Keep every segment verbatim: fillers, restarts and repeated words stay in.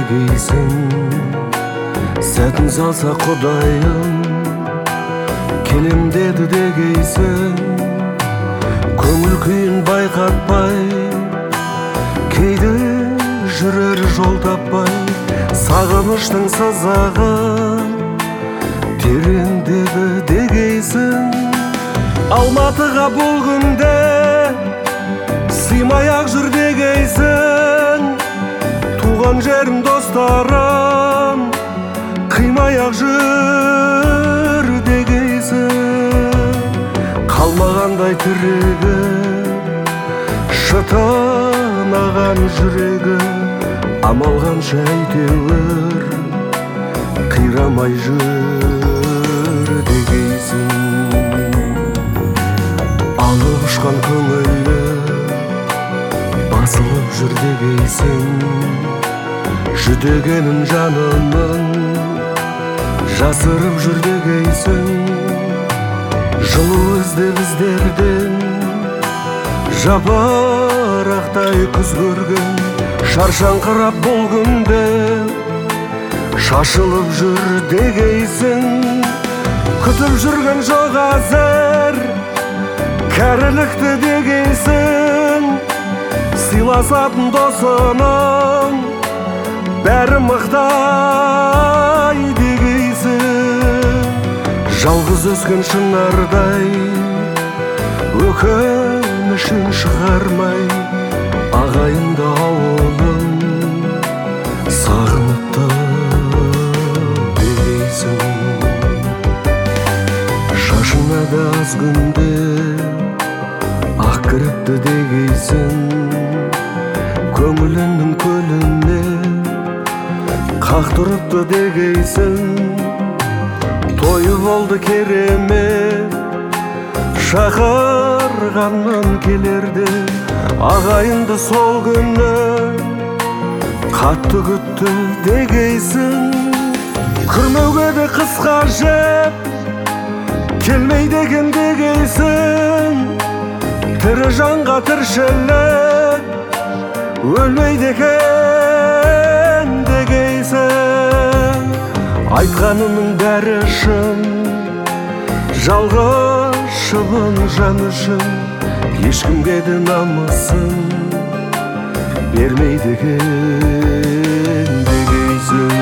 дегейсің, сәтін салса құдайым келем деді дегейсің. Көңіл күйін байқатпай, кейде жүрер жол таппай, сағыныштың сызығы тереңдеді дегейсің. Алматыға бұл күнде сыймай-ақ жүр дегейсің. Туған жерім, достарым қимай-ақ жүр дегейсің. Қалмағандай тірегі, шытынаған жүрегі, амал қанша әйтеуір қирамай жүр дегейсің. Алып ұшқан көңілі басылып жүр дегейсің. Жүдегенін жанымның жасырып жүр дегейсің. Жылу іздеп іздерден жапырақтай күз көрген, шаршаңқырап бұл күнде шашылып жүр дегейсің. Күтіп жүрген жоқ әзір кәрілікті дегейсің. Сыйласатын досының бәрі мықтай дегейсің. Жалғыз өскен шынардай өкінішін шығармай, ағайынды ауылын сағыныпты дегейсің. Шашына да аз күнде ақ кіріпті дегейсің. Көңіліңнің көліне қақ тұрыпты дегейсің. Тойы болды керемет, шақырғаннан келерде, ағайынды сол күні қатты күтті дегейсің. Күрмеуге де қысқа жеп келмейді екен дегейсің. Тірі жанға тіршілік өлмейді екен дегейсің. Айтқанының бәрі шын, жалғыз шыбын жан үшін, ешкімге де намысын бермейді екен дегейсің.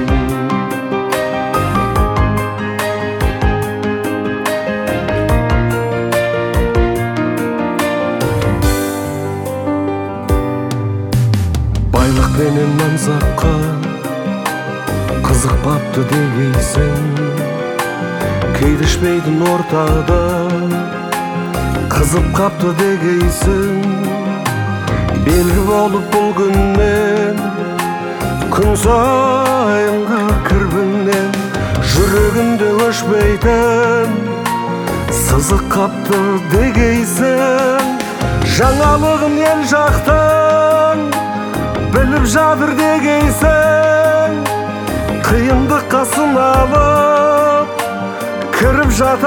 Байлық пенен мансапқа қызықпапты дегейсің. Кейдішпейдің ортада қызып қапты дегейсің. Белгі болып бұл күннен, күн сайынғы кірбіңнен, жүрегінде өшпейтін сызық қапты дегейсің. Жаңалығын ел жақтың біліп жатыр дегейсің. Қиындыққа сыналып кіріп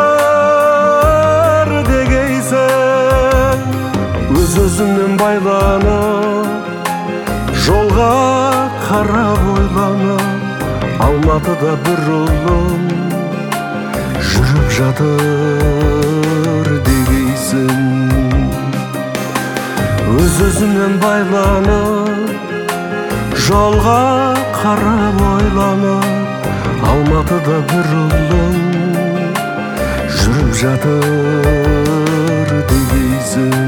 жатыр дегейсің. Өз-өзіңнен байланып, жолға қарап ойланып, Алматыда бір ұлым жүріп жатыр дегейсің. Өз-өзіңнен байланып, жолға қарап ойланып, Алматыда бір ұлым жүріп жатыр дегейсің.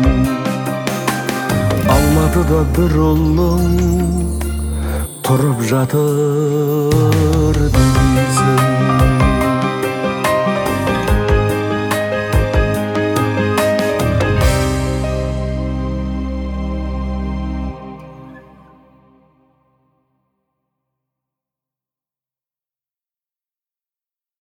Алматыда бір ұлым тұрып жатыр дегейсің.